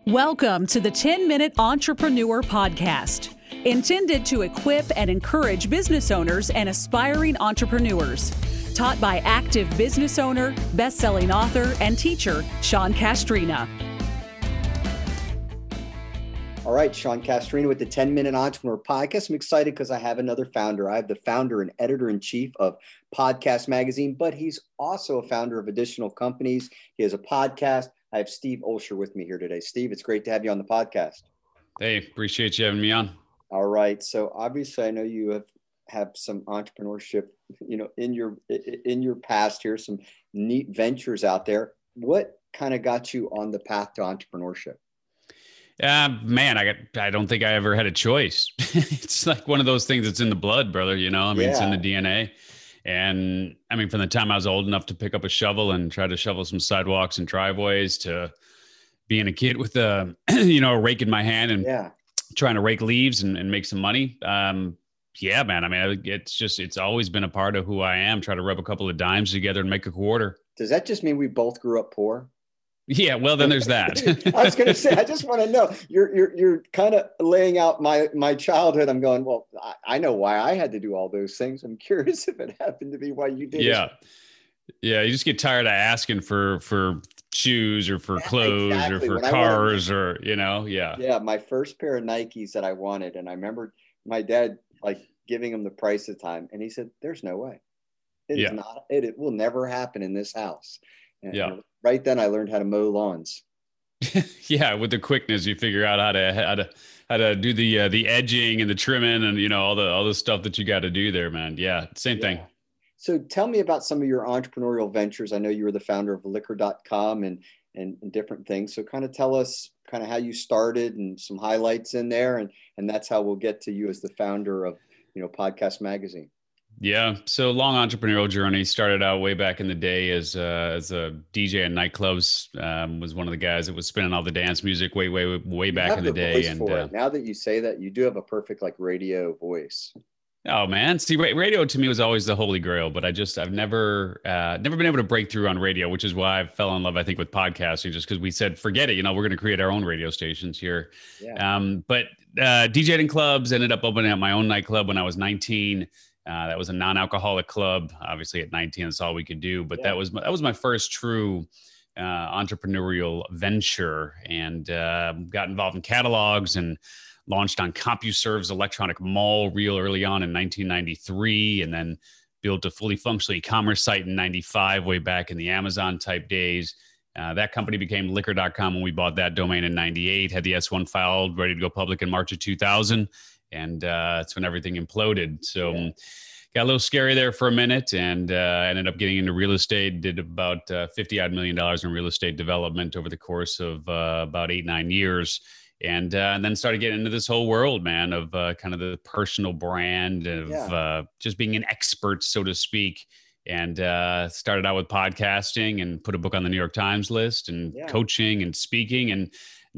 Welcome to the 10-Minute Entrepreneur Podcast, intended to equip and encourage business owners and aspiring entrepreneurs. Taught by active business owner, best-selling author, and teacher, Sean Castrina. All right, Sean Castrina with the 10-Minute Entrepreneur Podcast. I'm excited because I have another founder. I have the founder and editor-in-chief of Podcast Magazine, but he's also a founder of additional companies. He has a podcast. I have Steve Olsher with me here today. Steve, it's great to have you on the podcast. Hey, appreciate you having me on. All right. So obviously I know you have some entrepreneurship, in your past here, some neat ventures out there. What kind of got you on the path to entrepreneurship? Man, I don't think I ever had a choice. It's like one of those things that's in the blood, brother. It's in the DNA. And I mean, from the time I was old enough to pick up a shovel and try to shovel some sidewalks and driveways to being a kid with a rake in my hand and trying to rake leaves and make some money. Yeah, man. I mean, it's always been a part of who I am. Try to rub a couple of dimes together and make a quarter. Does that just mean we both grew up poor? Yeah, well, then there's that. I was going to say, I just want to know, you're kind of laying out my childhood. I'm going, well, I know why I had to do all those things. I'm curious if it happened to be why you did. Yeah. Yeah. You just get tired of asking for shoes or for clothes or for cars or, Yeah. Yeah. My first pair of Nikes that I wanted. And I remember my dad, giving him the price of time. And he said, there's no way. It will never happen in this house. And right then I learned how to mow lawns. Yeah. With the quickness, you figure out how to do the edging and the trimming and, all the stuff that you got to do there, man. Yeah. Same thing. So tell me about some of your entrepreneurial ventures. I know you were the founder of liquor.com and different things. So kind of tell us kind of how you started and some highlights in there. And that's how we'll get to you as the founder of, Podcast Magazine. Yeah. So long entrepreneurial journey. Started out way back in the day as a DJ in nightclubs. Was one of the guys that was spinning all the dance music way back in the day. And now that you say that, you do have a perfect radio voice. Oh man. See, radio to me was always the holy grail, but I've never been able to break through on radio, which is why I fell in love, I think, with podcasting, just because we said, forget it. We're going to create our own radio stations here. Yeah. But DJing in clubs, ended up opening up my own nightclub when I was 19. That was a non-alcoholic club. Obviously at 19, that's all we could do. But that was my first true entrepreneurial venture, and got involved in catalogs and launched on CompuServe's electronic mall real early on in 1993, and then built a fully functional e-commerce site in 95, way back in the Amazon type days. That company became liquor.com when we bought that domain in 98, had the S1 filed, ready to go public in March of 2000. And that's when everything imploded. So got a little scary there for a minute, and ended up getting into real estate, did about $50 million in real estate development over the course of about 8-9 years. And then started getting into this whole world, man, of kind of the personal brand of just being an expert, so to speak. And started out with podcasting and put a book on the New York Times list and coaching and speaking. And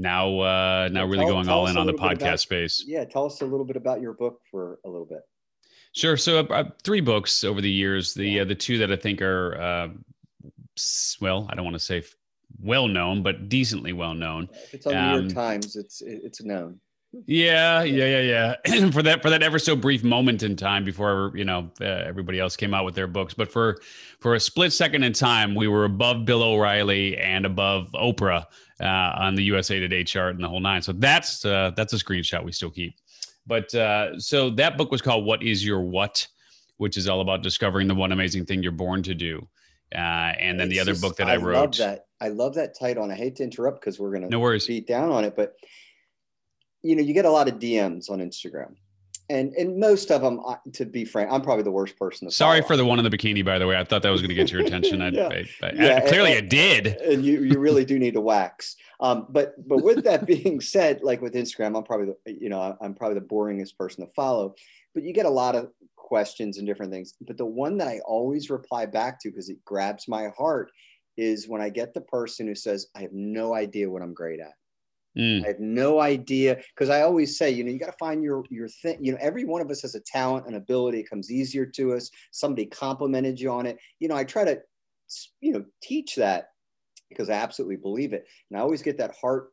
now really going all in on the podcast space. Yeah. Tell us a little bit about your book for a little bit. Sure. So 3 books over the years. The two that I think are, I don't want to say well-known, but decently well-known. If it's on the New York Times, it's known. Yeah. for that ever so brief moment in time before, everybody else came out with their books. But for a split second in time, we were above Bill O'Reilly and above Oprah on the USA Today chart and the whole nine. So that's a screenshot we still keep. But so that book was called What Is Your What, which is all about discovering the one amazing thing you're born to do. And then the other book that I wrote. I love that title, and I hate to interrupt because we're going to beat down on it, but you get a lot of DMs on Instagram, and most of them, to be frank, I'm probably the worst person to Sorry follow. For the one in the bikini, by the way. I thought that was going to get your attention. Clearly it did. And you really do need to wax. But with that being said, with Instagram, I'm probably the boringest person to follow, but you get a lot of questions and different things. But the one that I always reply back to, because it grabs my heart, is when I get the person who says, I have no idea what I'm great at. I have no idea, because I always say, you got to find your thing. Every one of us has a talent and ability. It comes easier to us. Somebody complimented you on it. I try to, teach that because I absolutely believe it. And I always get that heart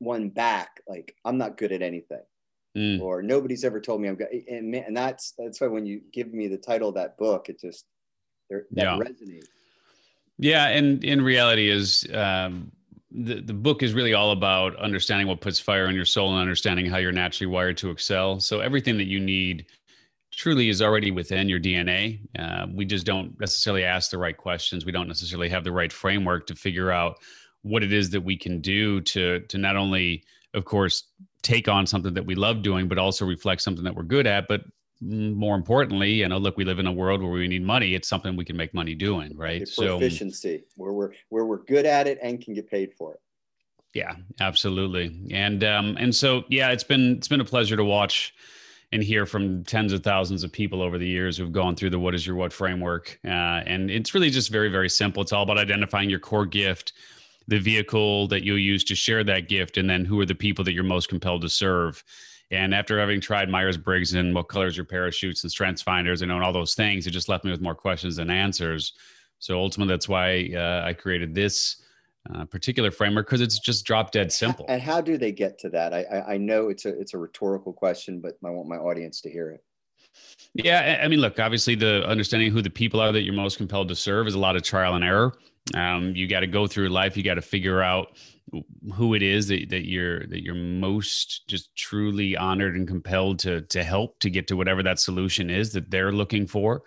one back, like I'm not good at anything. Or nobody's ever told me I'm good. And that's why when you give me the title of that book, it just resonates. Yeah, and in reality is the book is really all about understanding what puts fire in your soul and understanding how you're naturally wired to excel. So everything that you need truly is already within your DNA. We just don't necessarily ask the right questions. We don't necessarily have the right framework to figure out what it is that we can do to not only, of course, take on something that we love doing, but also reflect something that we're good at. But more importantly, look, we live in a world where we need money. It's something we can make money doing, right? So efficiency, where we're good at it and can get paid for it. Yeah, absolutely. And so, yeah, it's been a pleasure to watch and hear from tens of thousands of people over the years who've gone through the What Is Your What framework. And it's really just very, very simple. It's all about identifying your core gift, the vehicle that you'll use to share that gift, and then who are the people that you're most compelled to serve. And after having tried Myers-Briggs and What Color Is Your Parachutes and Strengths Finders and all those things, it just left me with more questions than answers. So ultimately, that's why I created this particular framework, because it's just drop dead simple. And how do they get to that? I know it's a rhetorical question, but I want my audience to hear it. Yeah, I mean, look, obviously the understanding who the people are that you're most compelled to serve is a lot of trial and error. You got to go through life. You got to figure out who it is that you're most just truly honored and compelled to help to get to whatever that solution is that they're looking for.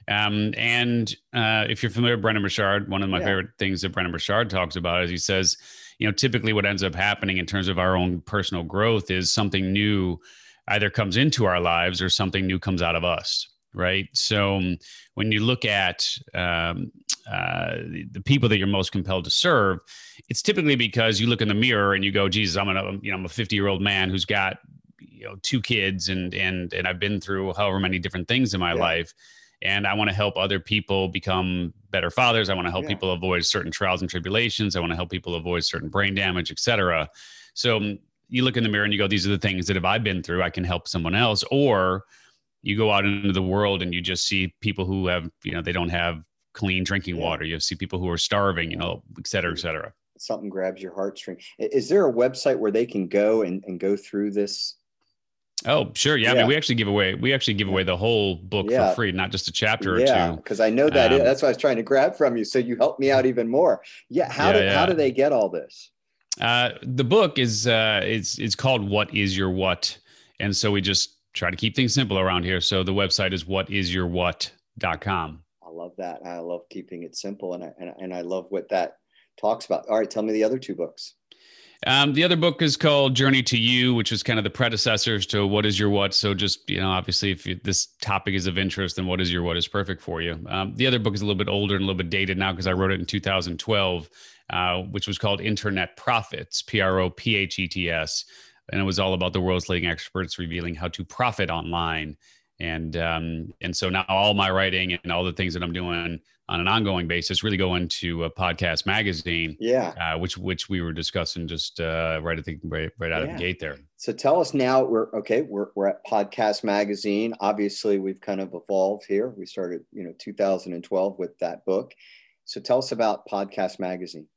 If you're familiar with Brendon Burchard, one of my favorite things that Brendon Burchard talks about is he says, typically what ends up happening in terms of our own personal growth is something new either comes into our lives or something new comes out of us. Right. So when you look at the people that you're most compelled to serve, it's typically because you look in the mirror and you go, Jesus, I'm a 50-year-old man who's got 2 kids and I've been through however many different things in my life. And I want to help other people become better fathers. I want to help people avoid certain trials and tribulations. I want to help people avoid certain brain damage, et cetera. So you look in the mirror and you go, these are the things that if I've been through, I can help someone else. Or you go out into the world and you just see people who have, they don't have clean drinking water. You see people who are starving, et cetera, et cetera. Something grabs your heartstring. Is there a website where they can go and go through this? Oh, sure. Yeah. I mean, we actually give away the whole book for free, not just a chapter or two. Because I know that that's what I was trying to grab from you. So you helped me out even more. Yeah. How do they get all this? The book is it's called What Is Your What? And so we just try to keep things simple around here. So the website is whatisyourwhat.com. I love that. I love keeping it simple. And I love what that talks about. All right. Tell me the other 2 books. The other book is called Journey to You, which is kind of the predecessors to What Is Your What. So just, obviously if this topic is of interest, then What Is Your What is perfect for you. The other book is a little bit older and a little bit dated now because I wrote it in 2012, which was called Internet Profits, Prophets. And it was all about the world's leading experts revealing how to profit online. And so now all my writing and all the things that I'm doing on an ongoing basis really go into a Podcast Magazine, which we were discussing just right out of the gate there. So tell us now, we're at Podcast Magazine. Obviously, we've kind of evolved here. We started, 2012 with that book. So tell us about Podcast Magazine.